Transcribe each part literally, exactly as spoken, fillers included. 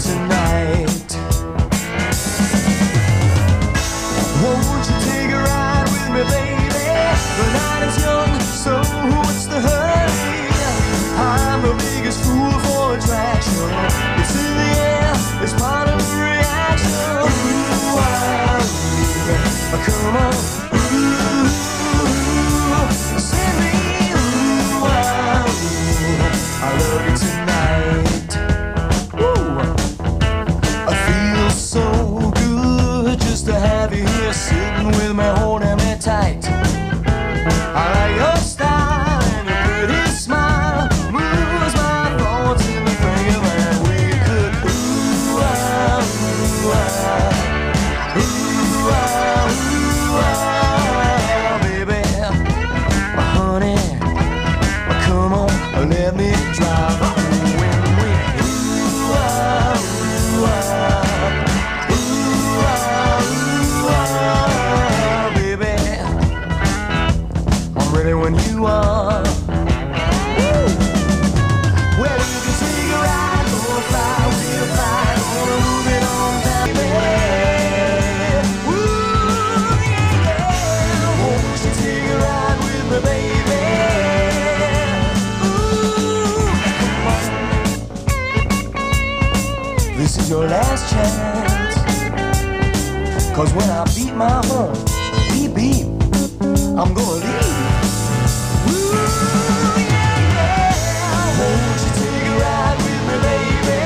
tonight. Won't you take a ride with me, baby? The night is young, so what's the hurry? I'm the biggest fool for attraction. It's in the air, it's part of the reaction. Ooh, ah, ooh, come on. Ooh, send me. Ooh, ah, ooh, I love you tonight. Ooh, I feel so good just to have you here, sitting with me, holding me tight. I like your style and your pretty smile, moves my thoughts in the thinking that we could. Ooh, ah, ooh, ah, ooh, ah, ooh, ah, baby, my honey, come on, let me drive. Ooh, when we, ooh, ah, ooh, ah, ooh, ah, ooh, ah, baby, I'm ready when you are. Woo! Well, you can take a ride, gonna fly, we'll fly, gonna move it on down, baby. Woo, yeah, yeah. Won't you take a ride with me, baby? Ooh, come on. This is your last chance, 'cause when I beat my horn, beep beep, I'm gonna leave. Ooh, yeah, yeah. Won't you take a ride with me, baby?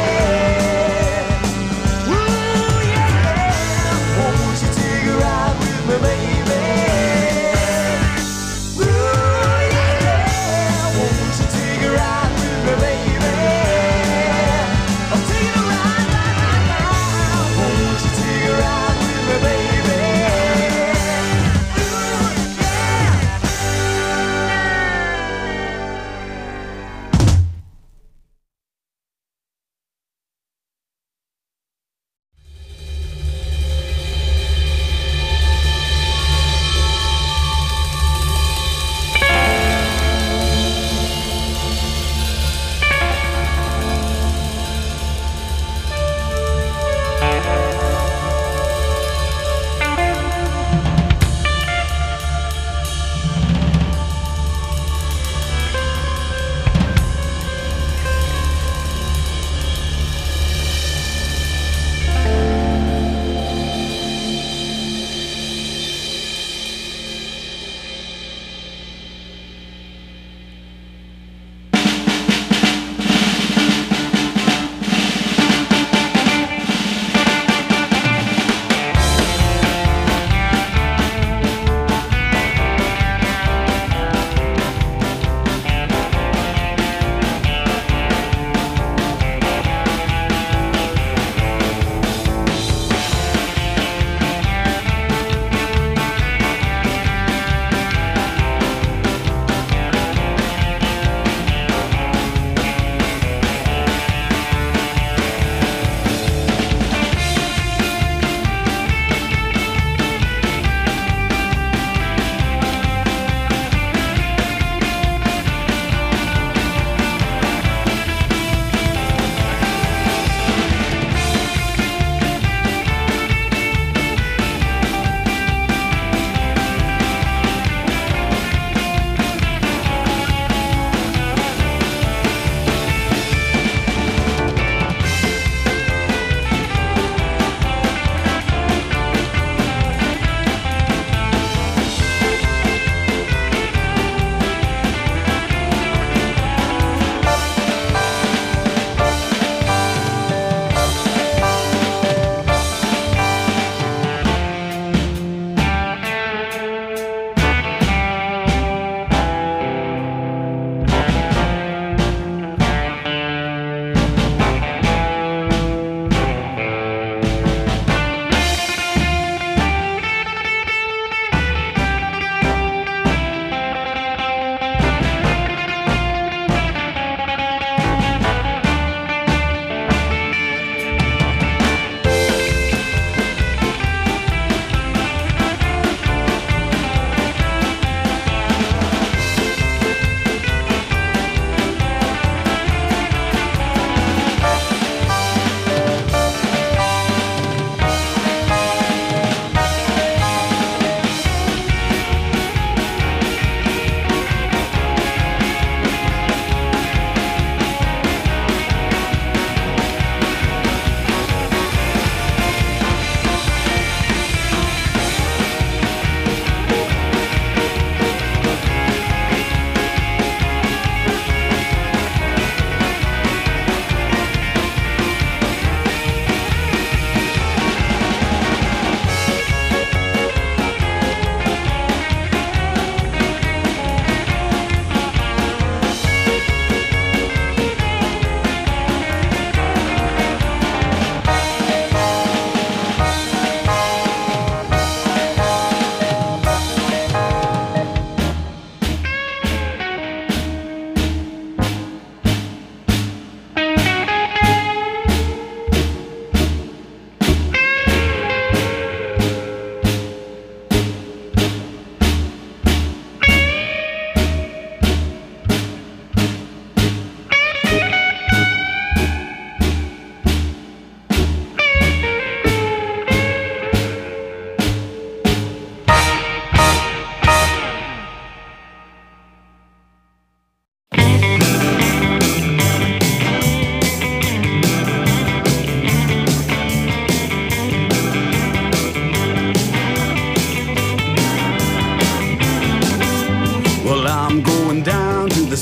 Ooh, yeah, yeah. Won't you take a ride with me, baby? Ooh, yeah, yeah. Won't you take a ride with me, baby? I'm taking a ride right, right now. Won't you take a ride with me, baby? Ooh, yeah.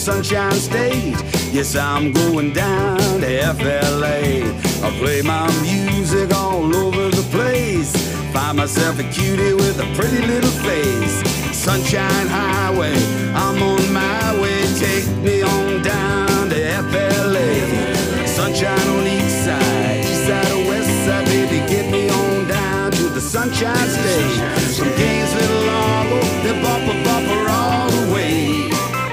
Sunshine State. Yes, I'm going down to F L A. I play my music all over the place. Find myself a cutie with a pretty little face. Sunshine Highway, I'm on my way. Take me on down to F L A. Sunshine on each side, east side or west side, baby, get me on down to the Sunshine State. From Gainesville to Largo, then bumper bumper all the way.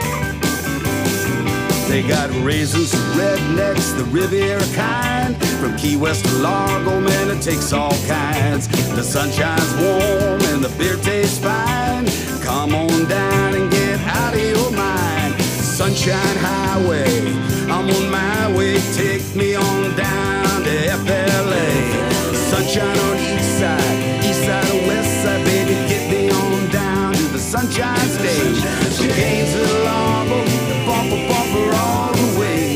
They got raisins, rednecks, the Riviera kind. From Key West to Largo, man, it takes all kinds. The sunshine's warm and the beer tastes fine. Come on down and get out of your mind. Sunshine Highway, I'm on my way. Take me on down to F L A. Sunshine on each side, east side or west side, baby, get me on down to the Sunshine State. From Gainesville to Largo, the bumper bumper all the way.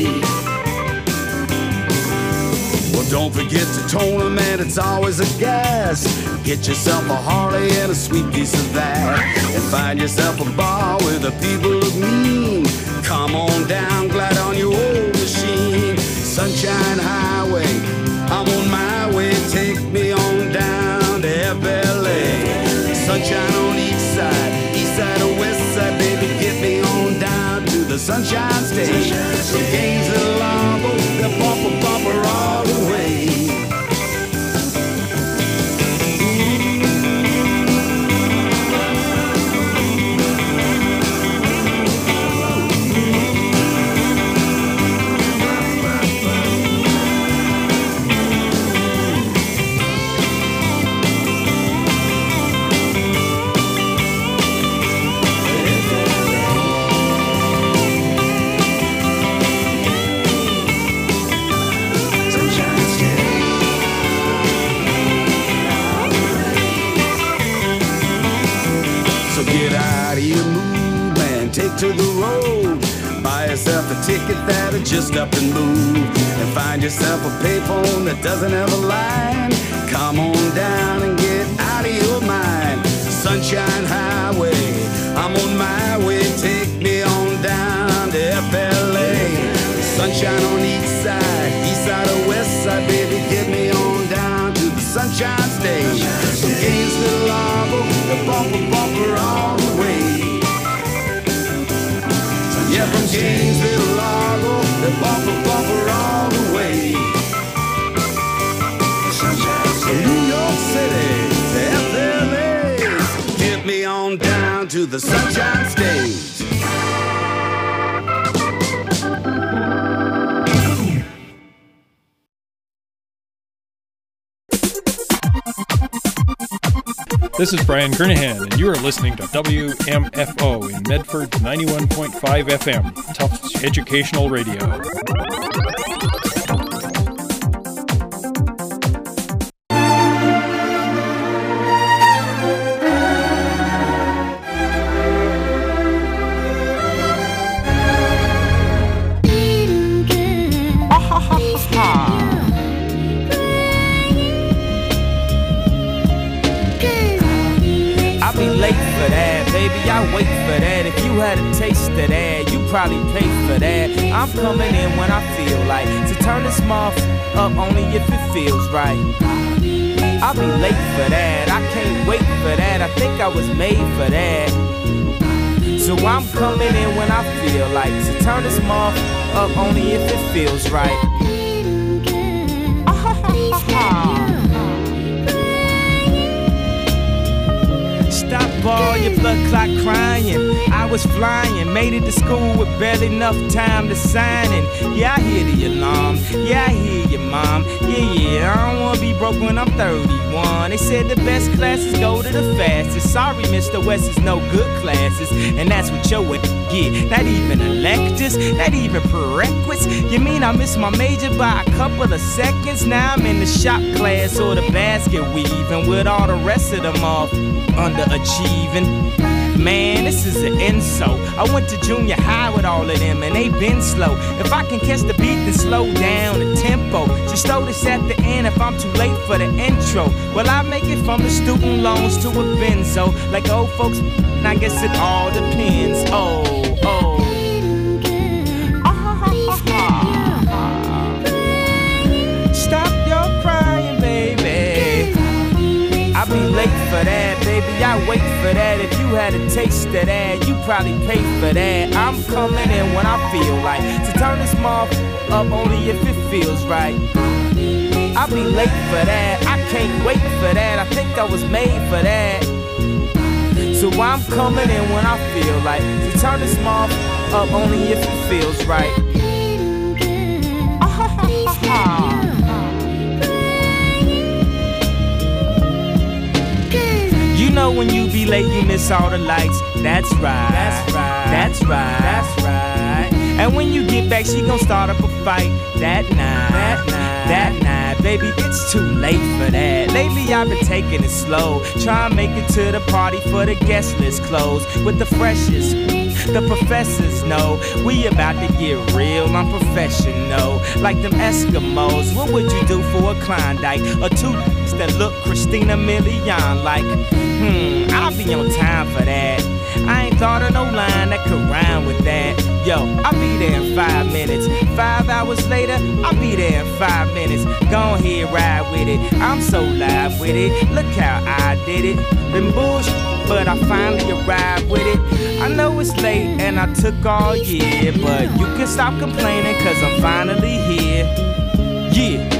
Well, don't forget to tone 'em, man, it's always a gas. Get yourself a Harley and a sweet piece of that. And find yourself a bar where the people look mean. Come on down, glide on your old machine. Sunshine Highway, I'm on my way. Take me on down to F L A. Sunshine on each side, east side or west side, baby, get me on down to the Sunshine State. From Gainesville to Largo, the bumper bumper all the way. To the road, buy yourself a ticket that'll just up and move, and find yourself a payphone that doesn't have a line. Come on down and get out of your mind. Sunshine Highway, I'm on my way. Take me on down to F L A. Sunshine on each side, east side or west side, baby, get me on down to the Sunshine State. From Gainesville to Largo, the bumper bumper all the way. Yeah, from Gainesville to Largo, the bumper bumper all the way. From New York City to F L A, get me on down to the Sunshine State. This is Brian Kernahan, and you are listening to W M F O in Medford ninety-one point five F M, Tufts Educational Radio. I wait for that. If you had a taste of that, you probably pay for that. I'm coming in when I feel like to turn this mouth up only if it feels right. I'll be late for that. I can't wait for that. I think I was made for that. So I'm coming in when I feel like to turn this mouth up only if it feels right. Stop all your blood clot crying. I was flying, made it to school with barely enough time to sign in. Yeah, I hear the alarm. Yeah, I hear you, mom. Yeah, yeah, I don't wanna be broke when I'm thirty-one. They said the best classes go to the fastest. Sorry, Mister West is no good classes, and that's what your would get. Not even electives, not even prerequisites. You mean I missed my major by a couple of seconds? Now I'm in the shop class or the basket weaving with all the rest of them off underachieving. Man, this is an insult. I went to junior high with all of them and they been slow. If I can catch the beat, then slow down the tempo. Just throw this at the end if I'm too late for the intro. Well, I make it from the student loans to a benzo. Like old folks, I guess it all depends. Oh, oh. late for that, baby, I wait for that. If you had a taste of that, you probably pay for that. I'm coming in when I feel like to turn this motherfucker up only if it feels right. I'll be late for that, I can't wait for that. I think I was made for that. So I'm coming in when I feel like to turn this motherfucker up only if it feels right. You know when you be late, you miss all the lights. That's right. That's right. That's right. That's right. And when you get back, she gon' start up a fight. That night. That night. That night. Baby, it's too late for that. Lately I've been taking it slow, trying to make it to the party for the guest list closed with the freshest. The professors know we about to get real, I'm professional. Like them Eskimos, what would you do for a Klondike? Or two that look Christina Milian like? Hmm, I'll be on time for that. I ain't thought of no line that could rhyme with that. Yo, I'll be there in five minutes. Five hours later, I'll be there in five minutes. Go ahead, ride with it. I'm so live with it. Look how I did it. Been bullshit, but I finally arrived with it. I know it's late and I took all year, but you can stop complaining cause I'm finally here. Yeah.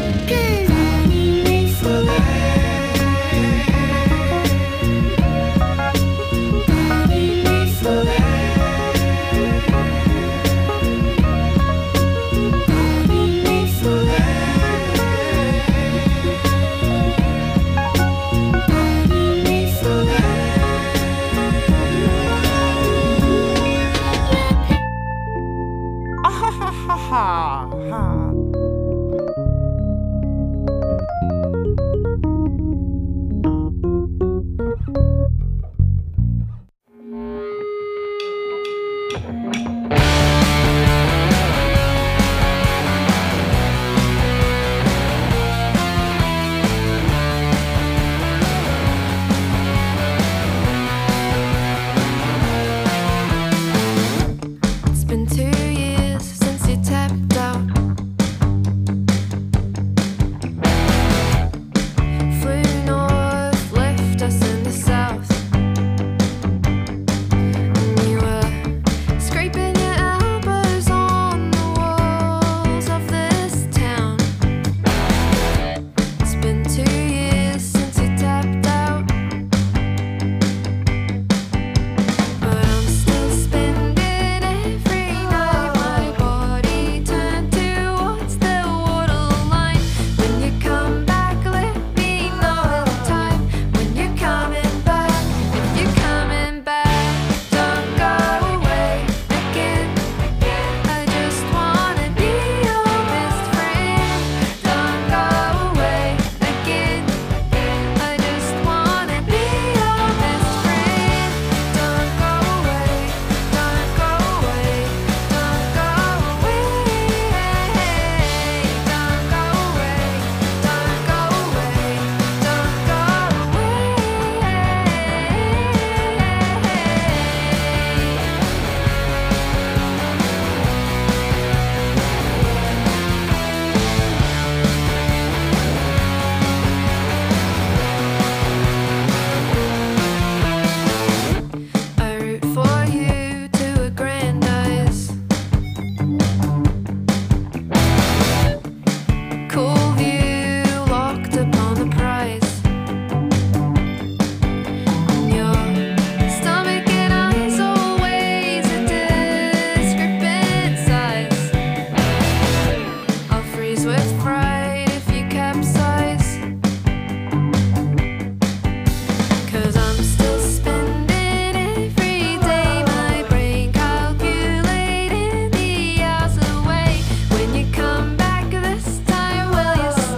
When you come back this time, will you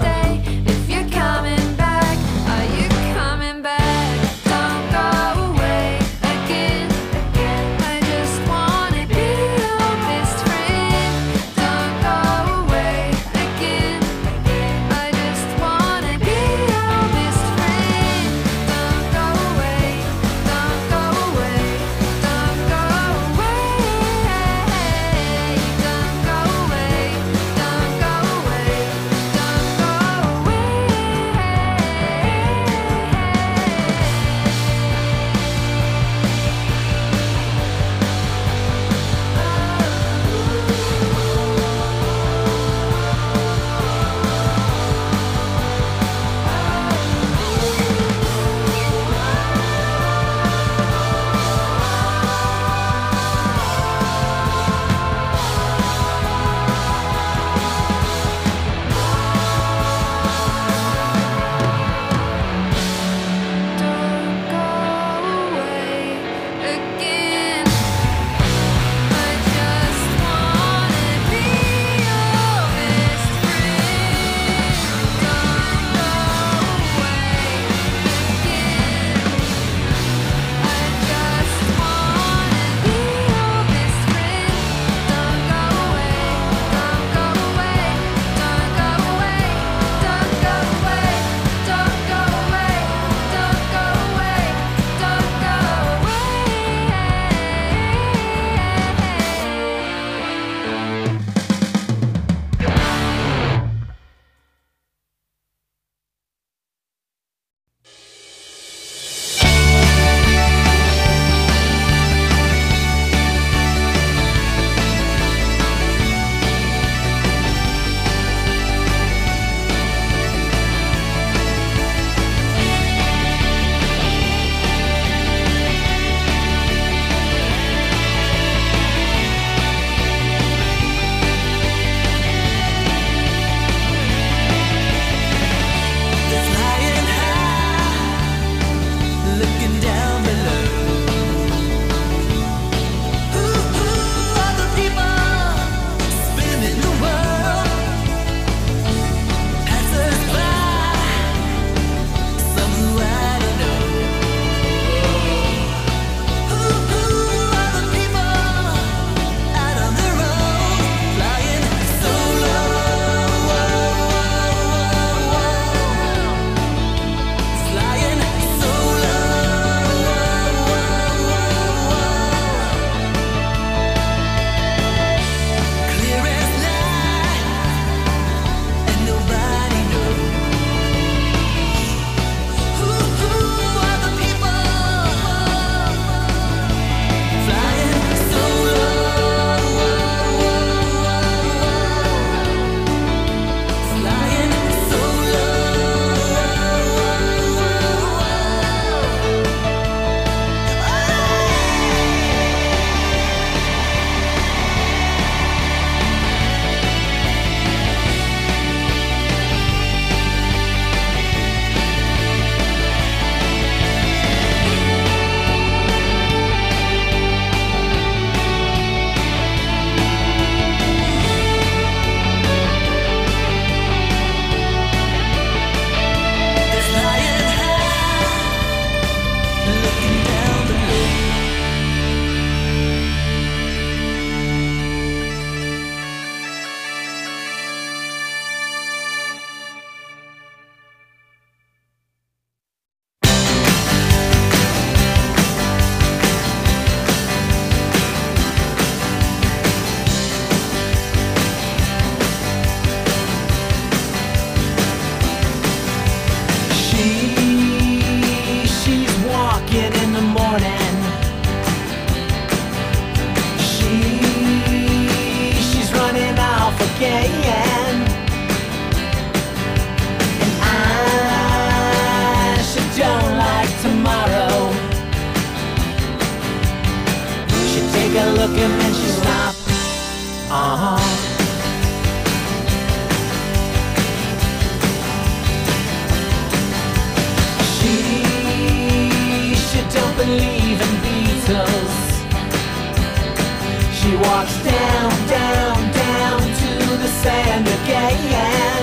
walks down, down, down to the sand again.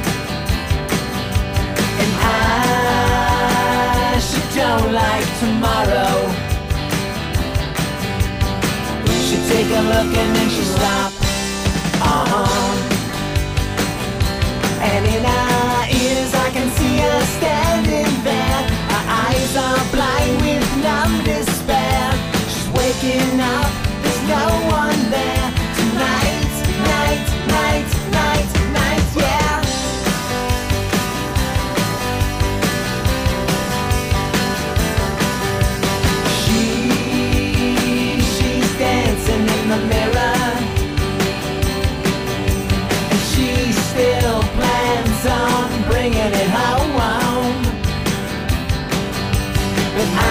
And I, she don't like tomorrow. She take a look and then she stop. Uh-huh. And in her ears I can see her standing there. Her eyes are blind with numb despair. She's waking up, there's no one there. Tonight, night, night, night, night, yeah. She, she's dancing in the mirror. And she still plans on bringing it home. But I,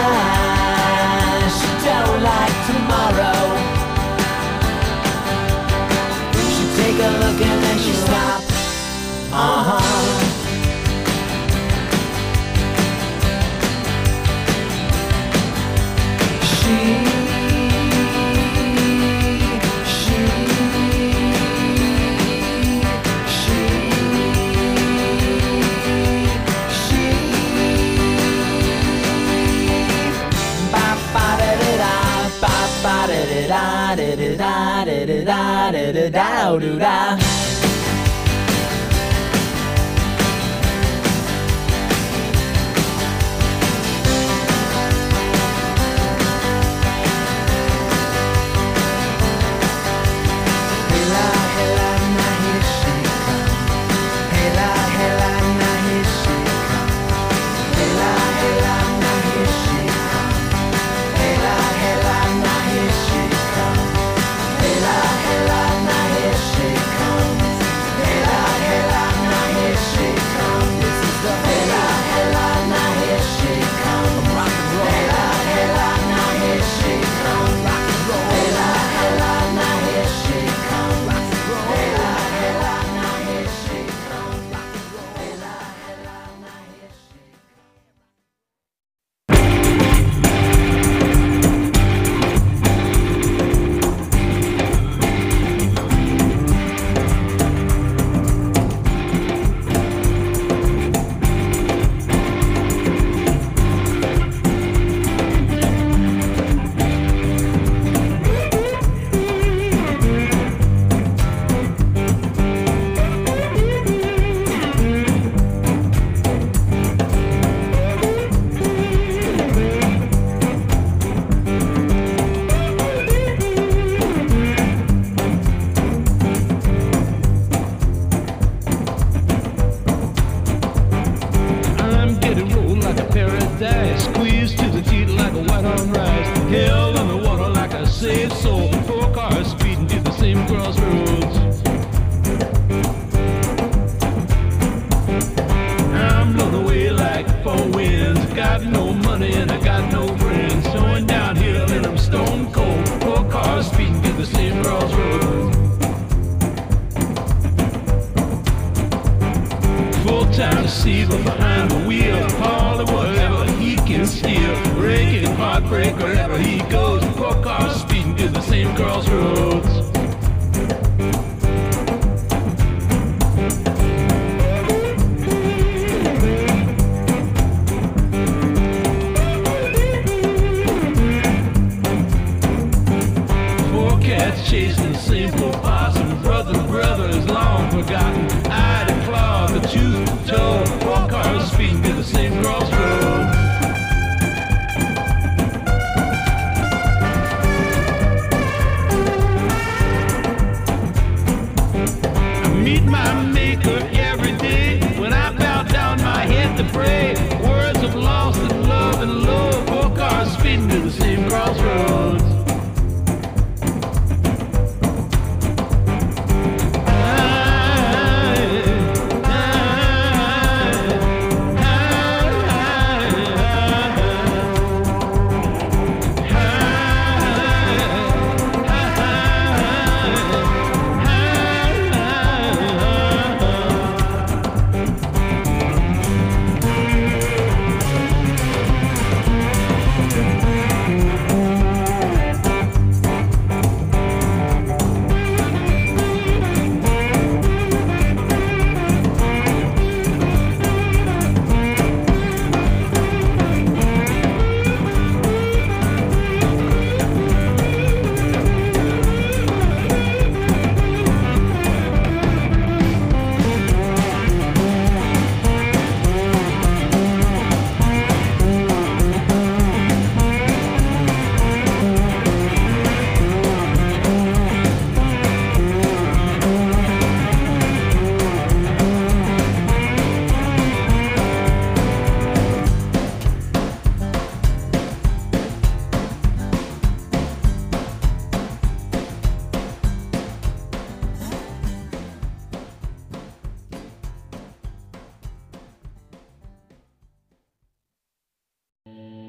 she don't like tomorrow. She take a look and then she stop. Uh-huh. She, she, she, she. Ba ba da da da, ba ba da da da da da da da da da da da da da. Hela hela na here she come. Hela hela na here she come. Hela hela na here she come. Hela hela na here she come. Hela hela na here she comes. Hela hela na here she comes. This is the hela hela na here she comes. Rock and roll. Hela hela na here she comes. Rock and roll. Hela hela na here she comes. Rock and roll. Hela hela na here she comes. Rock and roll. Hela hela na here she comes. I'm getting rolled like a paradise, squeezed to the teeth like a white on rice. Hell in the water like a saved soul. Four cars speeding to the same crossroads. I'm blown away like four winds. Got no money and I got no friends. Going downhill and I'm stone cold. Four cars speeding to the same crossroads. Full-time receiver behind the wheel. Hauling whatever he can steal. Breaking heartbreak wherever he goes. Four cars speeding to the same crossroads. Four cats chasing the same four possum. Brother to brother is long forgotten. Eye to claw, the tooth to toe. Four cars speeding to the same crossroad. I meet my maker every day. When I bow down my head to pray, words of lost and love and love. Four cars speeding to the same crossroads. I, I,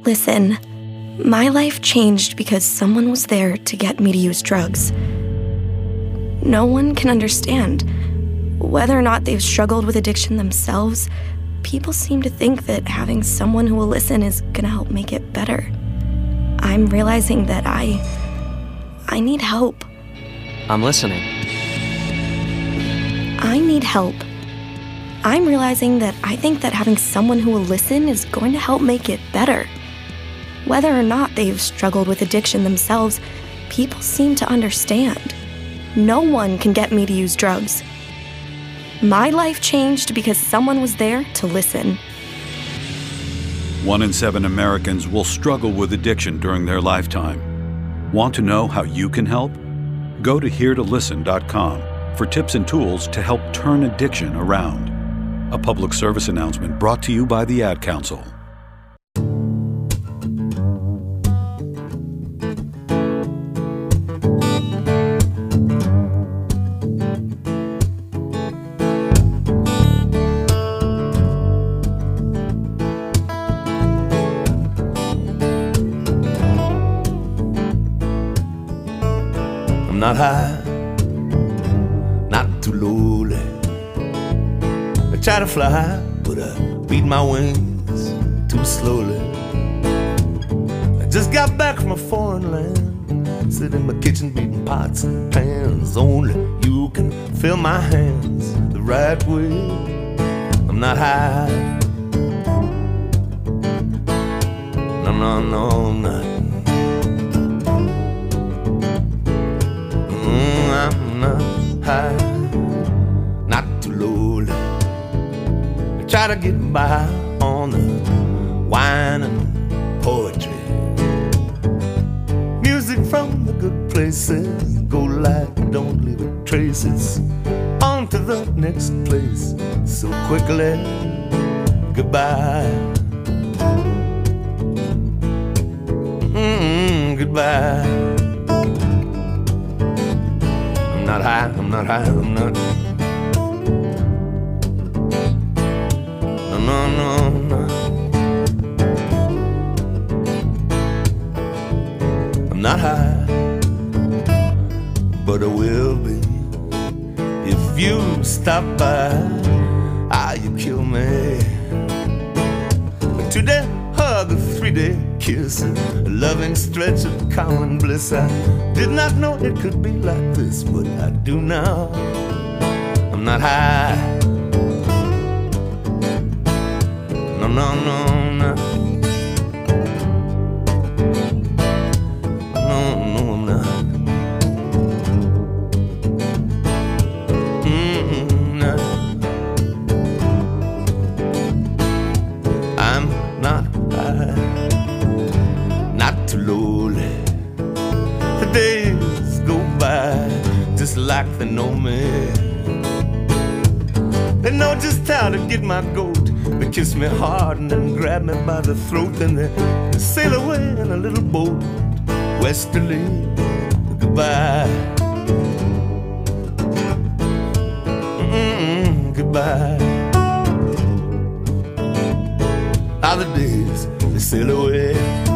Listen, my life changed because someone was there to get me to use drugs. No one can understand. Whether or not they've struggled with addiction themselves, people seem to think that having someone who will listen is gonna help make it better. I'm realizing that I... I need help. I'm listening. I need help. I'm realizing that I think that having someone who will listen is going to help make it better. Whether or not they've struggled with addiction themselves, people seem to understand. No one can get me to use drugs. My life changed because someone was there to listen. One in seven Americans will struggle with addiction during their lifetime. Want to know how you can help? Go to here to listen dot com for tips and tools to help turn addiction around. A public service announcement brought to you by the Ad Council. I'm not high, not too lowly. I try to fly, but I beat my wings too slowly. I just got back from a foreign land, sit in my kitchen beating pots and pans. Only you can fill my hands the right way. I'm not high, no, no, no, I'm not. I'm not high, not too lowly. I try to get by on the wine and poetry. Music from the good places, go light, don't leave it traces. On to the next place, so quickly, goodbye. Mm-mm, goodbye. I'm not high, I'm not high, I'm not. No, no, no, no. I'm not high, but I will be if you stop by. Ah, you kill me. A two-day hug, a three-day kiss, a loving stretch of common bliss. I did not know it could be like this, but I do now. I'm not high, no, no, no, no. No, no, I'm not. Mm-mm, no. I'm not high, not too lowly. The days go by just like they know me. They know just how to get my goat. They kiss me hard and then grab me by the throat. Then they, they sail away in a little boat westerly. Goodbye. Mm-mm, goodbye. How the days they sail away.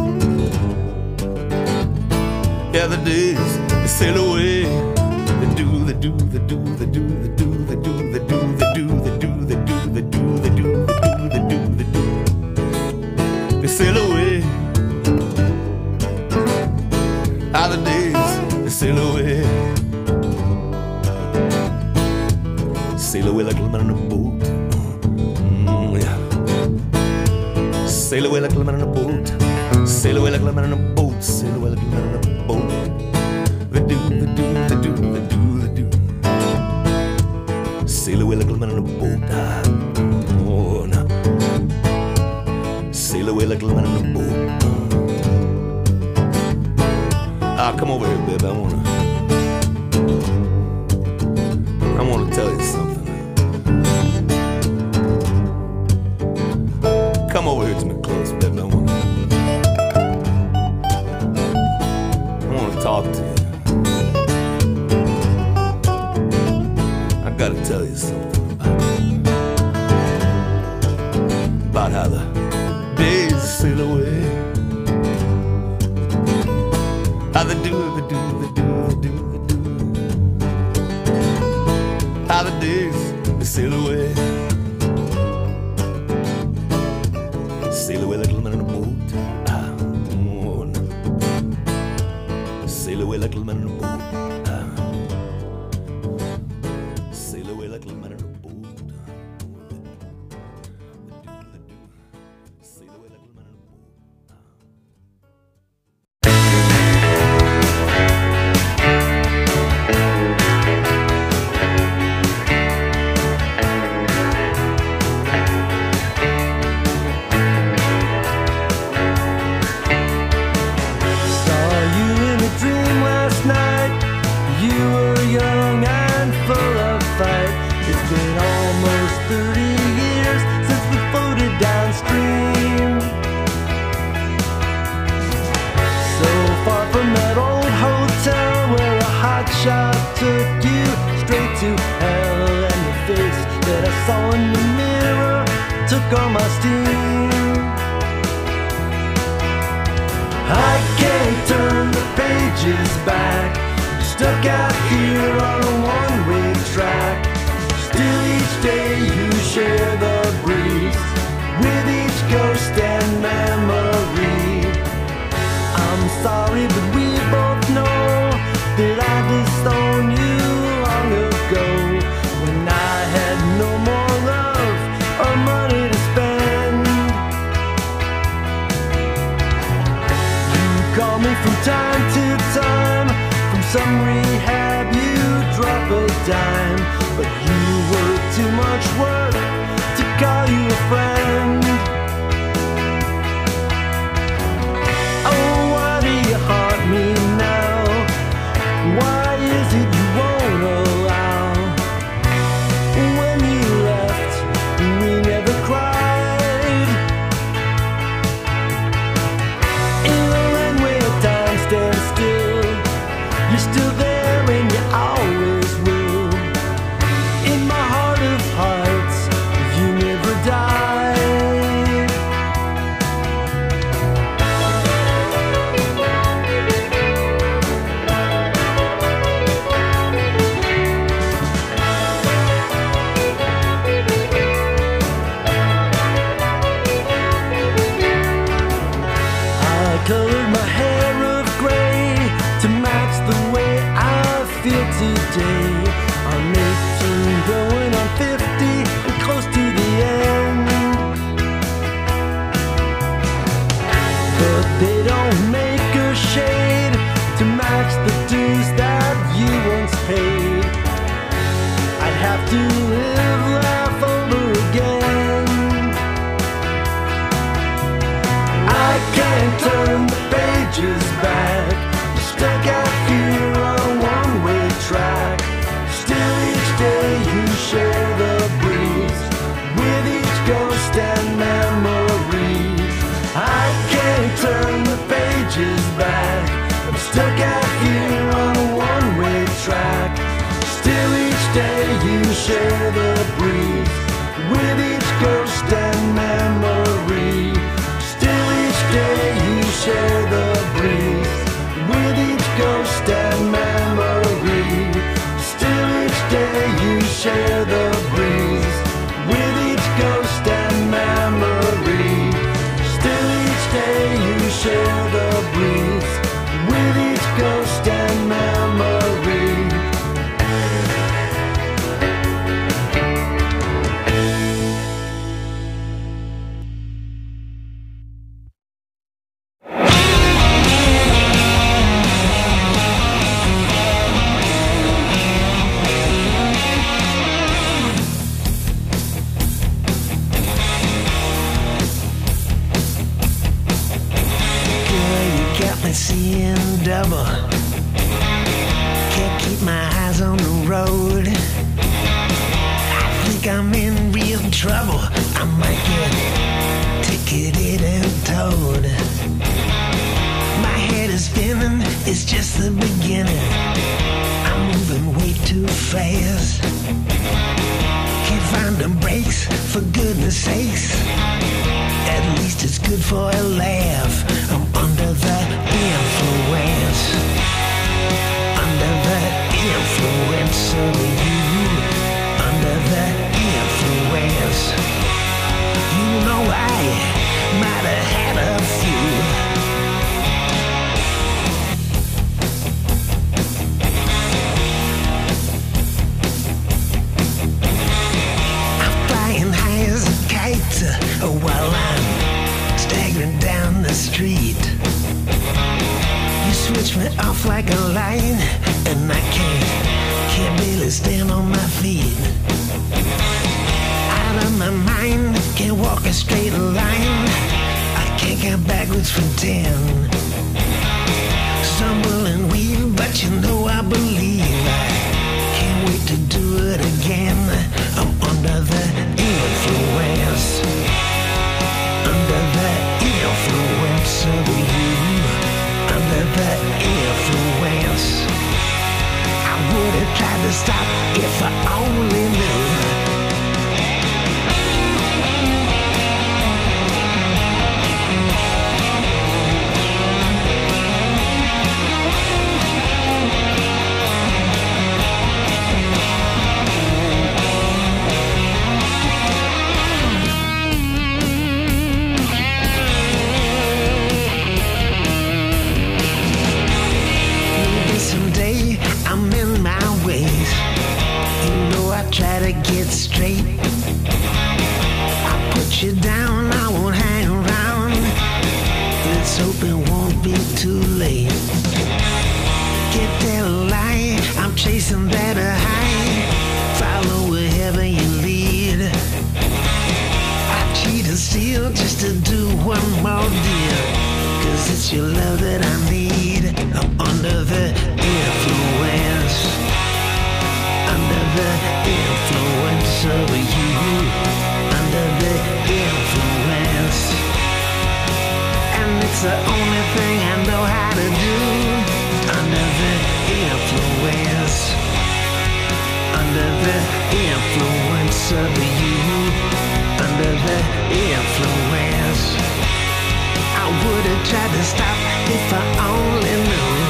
Yeah, the days they sail away. They do, they do, they do, they do, they do, they do, they do, they do, they do, they do, they do, they do, they do, they do, they sail away. How the days they sail away. Sail away like a man on a boat. Mm, yeah. Sail away like a man on a boat. Sail away like a man on a boat. Sail away like a man on a boat. They do, they do, they do, they do, they do. Sail away like a man on a boat. Ah, oh, no. Sail away like a man on a boat. Ah, come over here, baby. I wanna, I wanna tell you something. Come over here to me close, baby. I wanna, I wanna talk to you. I gotta tell you something about, about how the days sail away. How they do, they do, they do, they do, they do. How the days they sail away, sail away like little men in a boat. Ah, oh, no. Sail away like little men in a boat. Ah, sail away like little men in a boat. Sail away like little men in a boat. Shot took you straight to hell, and the face that I saw in the mirror took all my steam. I can't turn the pages back, stuck out here on a one-way track. Still each day you share the breeze with each ghost and memory. I'm sorry, but we both know that I disowned you long ago, when I had no more love or money to spend. You call me from time to time, from some rehab you drop a dime, but you were too much work to call you a friend. Oh, why do you haunt me now? Why is it you won't allow? When you left, we never cried. In a runway of time stands still, you're still there and you always will. In my heart of hearts, you never died. Colored my hair of gray to match the way I feel today. I'm eighteen going on fifty and close to the end, but they don't make a shade to match the dues that you once paid. I'd have to live life over again. I can't turn the pages back, stuck out here on a one-way track. Still each day you share the breeze with each ghost and memory. I can't turn the pages back, I'm stuck out here on a one-way track. Still each day you share the breeze with each ghost and memory. Still each day you share the breeze with each ghost and memory. Still each day you share the breeze with each ghost and memory. Still each day you share the breeze with each ghost and memory. Seeing double, can't keep my eyes on the road. I think I'm in real trouble, I might get ticketed and towed. My head is spinning, it's just the beginning. I'm moving way too fast, can't find the brakes, for goodness sakes. At least it's good for a laugh, I'm under the influence. pizza while I'm staggering down the street. You switch me off like a light, and I can't, can't barely stand on my feet. Out of my mind, can't walk a straight line. I can't count backwards from ten. Stumble and weave, but you know I believe. I can't wait to do it again. I'm under the influence, under the influence of you, under the influence. I would have tried to stop if I only knew. I'm in my ways. You know I try to get straight. I put you down, I won't hang around. Let's hope it won't be too late. Get that light, I'm chasing that high. Follow wherever you lead. I cheat and steal just to do one more deal. Cause it's your love that I need. I'm under the influence, under the influence of you, under the influence. And it's the only thing I know how to do. Under the influence, under the influence of you, under the influence. I would have tried to stop if I only knew.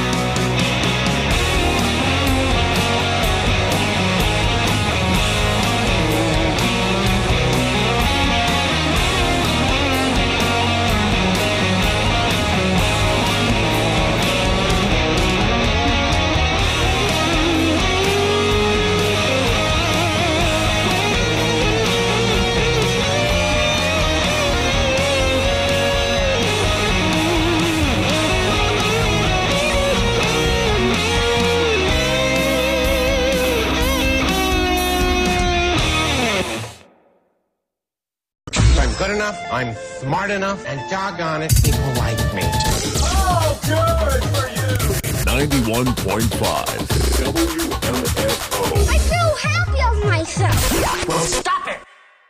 Good enough, I'm smart enough, and doggone it, people like me. Oh, good for you! ninety-one point five W M F O. I feel happy of myself. Well, stop it!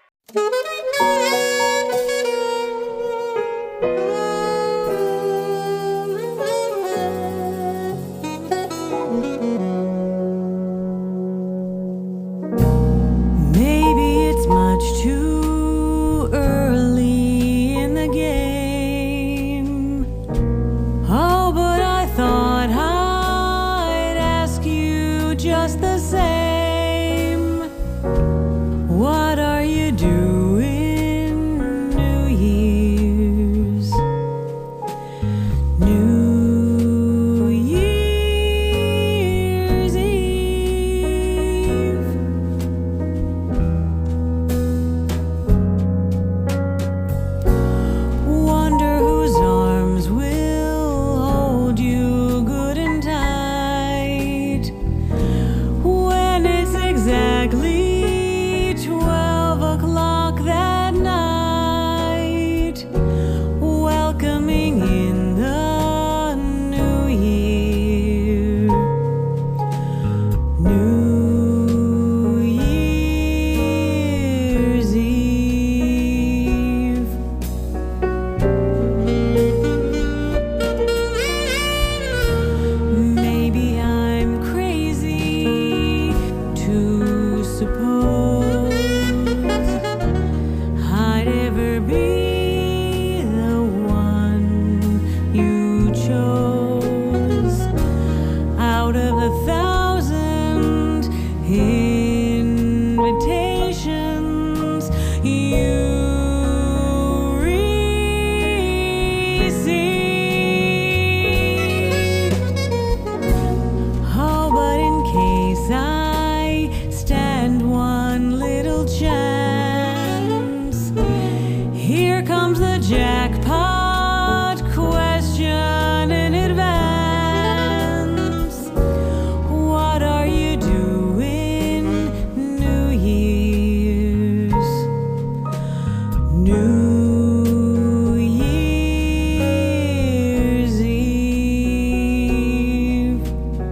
Maybe it's much too early in the game. Oh, but I thought I'd ask you just the same. What are you doing? jackpot question in advance. What are you doing New Year's? New Year's Eve.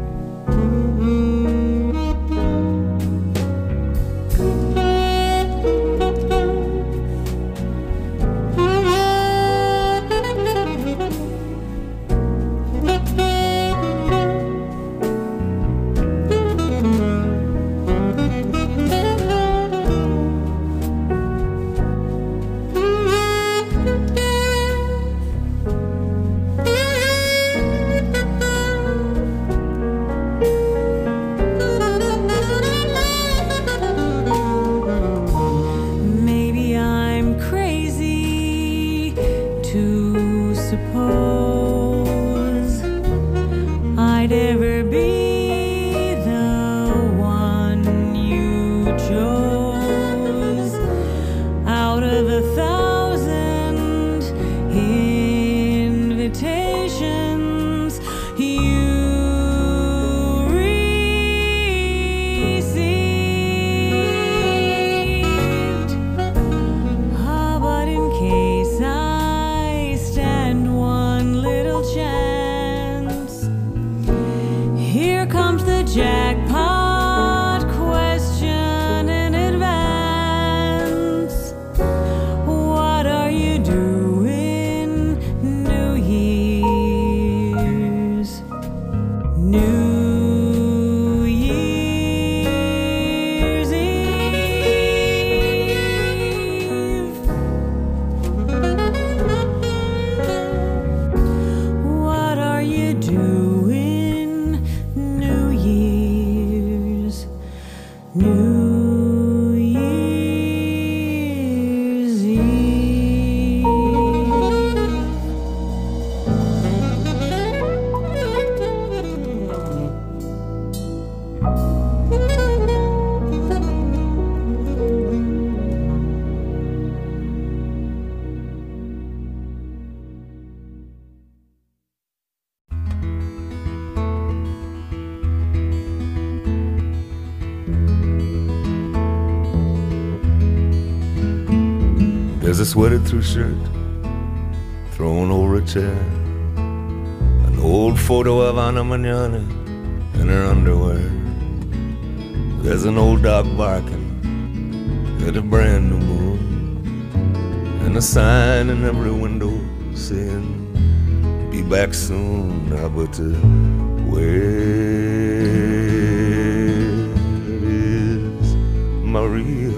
Maybe I'm crazy to suppose I'd ever be the one you chose. Out of a thousand invitations you received. Ah, but in case I stand one little chance, here comes the jackpot question in advance. What are you doing New Year's? New Year's Eve. What are you doing New Year's? New Year's Eve. There's a sweated through shirt thrown over a chair, an old photo of Ana Mañana in her underwear. There's an old dog barking at a brand new moon, and a sign in every window saying, be back soon. Ah, but uh, where is Maria?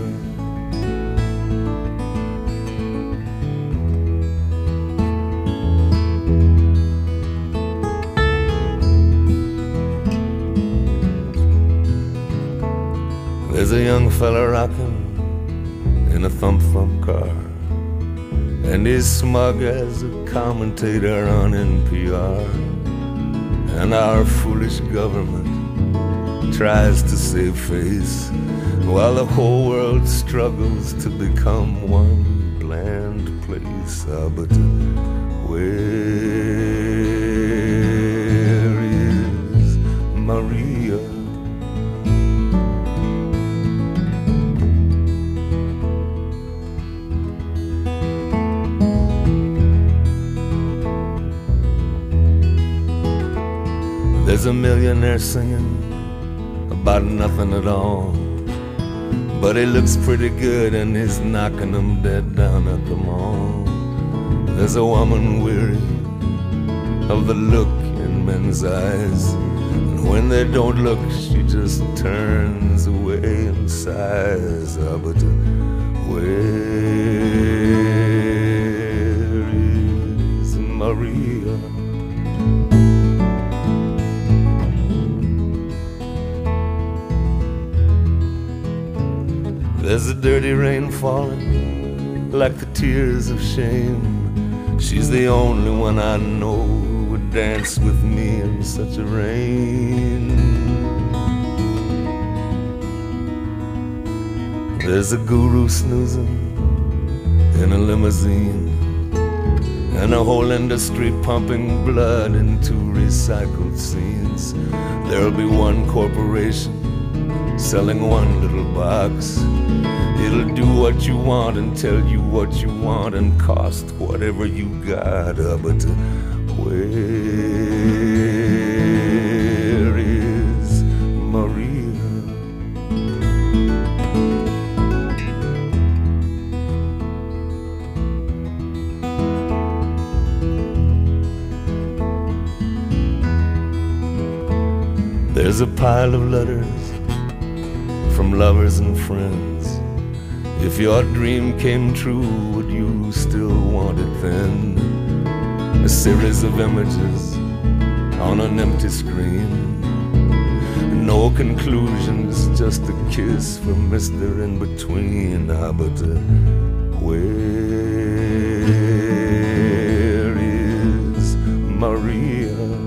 There's a young fella rocking in a thump-thump car, and he's smug as a commentator on N P R. And our foolish government tries to save face while the whole world struggles to become one bland place. Ah, but where is Maria? There's a millionaire singing about nothing at all, but he looks pretty good and he's knocking them dead down at the mall. There's a woman weary of the look in men's eyes, and when they don't look, she just turns away and sighs. Ah, but where is Maria? There's a dirty rain falling like the tears of shame. She's the only one I know who would dance with me in such a rain. There's a guru snoozing in a limousine, and a whole industry pumping blood into recycled scenes. There'll be one corporation selling one little box. It'll do what you want and tell you what you want and cost whatever you got. Uh, but uh, where is Maria? There's a pile of letters from lovers and friends. If your dream came true, would you still want it then? A series of images on an empty screen. No conclusions, just a kiss from Mister In-Between. Ah, but uh, where is Maria?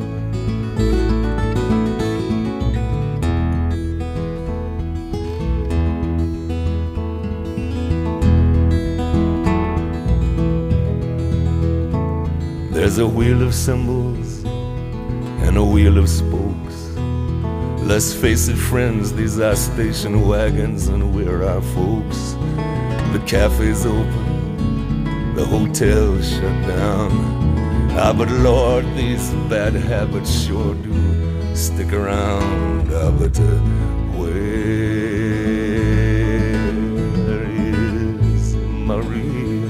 There's a wheel of symbols and a wheel of spokes. Let's face it, friends, these are station wagons and we're our folks. The cafe's open, the hotel's shut down. Ah, but Lord, these bad habits sure do stick around. Ah, but uh, where is Maria?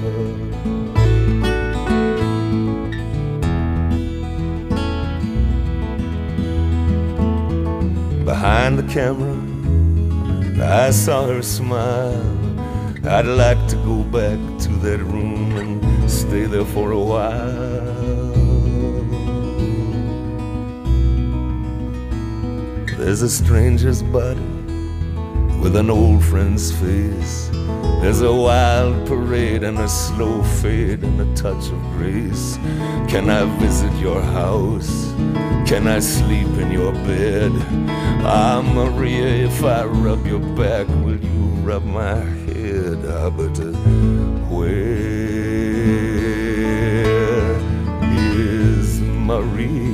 Behind the camera, I saw her smile. I'd like to go back to that room and stay there for a while. There's a stranger's body with an old friend's face. There's a wild parade and a slow fade and a touch of grace. Can I visit your house? Can I sleep in your bed? Ah, Maria, if I rub your back, will you rub my head? Ah, but uh, where is Maria?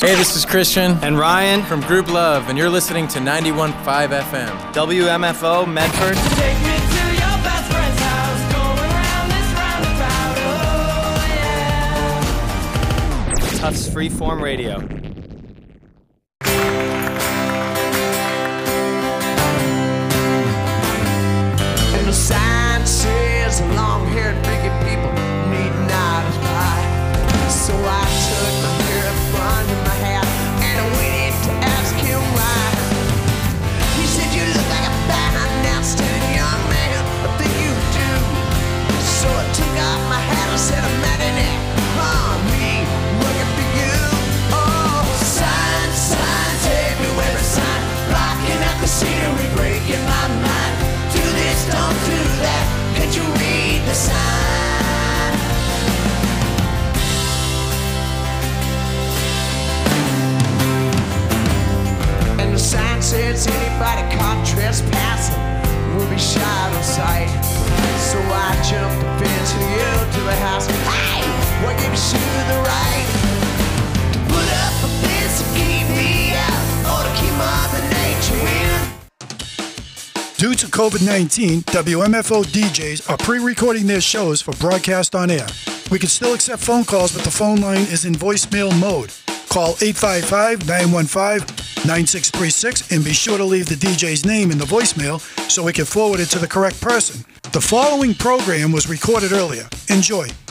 Hey, this is Christian and Ryan from Group Love, and you're listening to ninety-one point five F M. W M F O, Medford. Take me to your best friend's house, going around this roundabout, oh yeah. Tufts Freeform Radio. And the sign says long-haired bigot people need not buy. So I took my hair front in my hat and I went in to ask him why. He said, you look like a fine, announced-in young man. I think you do. So I took off my hat and said, I'm mad in it. Oh, me, working for you. Oh, sign, signs everywhere, a sign blocking out the scenery, breaking my mind. Do this, don't do that. Can't you read the sign? And the sign says anybody caught trespassing will be shot on sight. So I jumped the fence and yelled to the house, hey, what gives you the right to put up a fence to keep me out or to keep Mother Nature in? Due to COVID nineteen, W M F O D Js are pre-recording their shows for broadcast on air. We can still accept phone calls, but the phone line is in voicemail mode. Call eight five five, nine one five, nine six three six and be sure to leave the D J's name in the voicemail so we can forward it to the correct person. The following program was recorded earlier. Enjoy.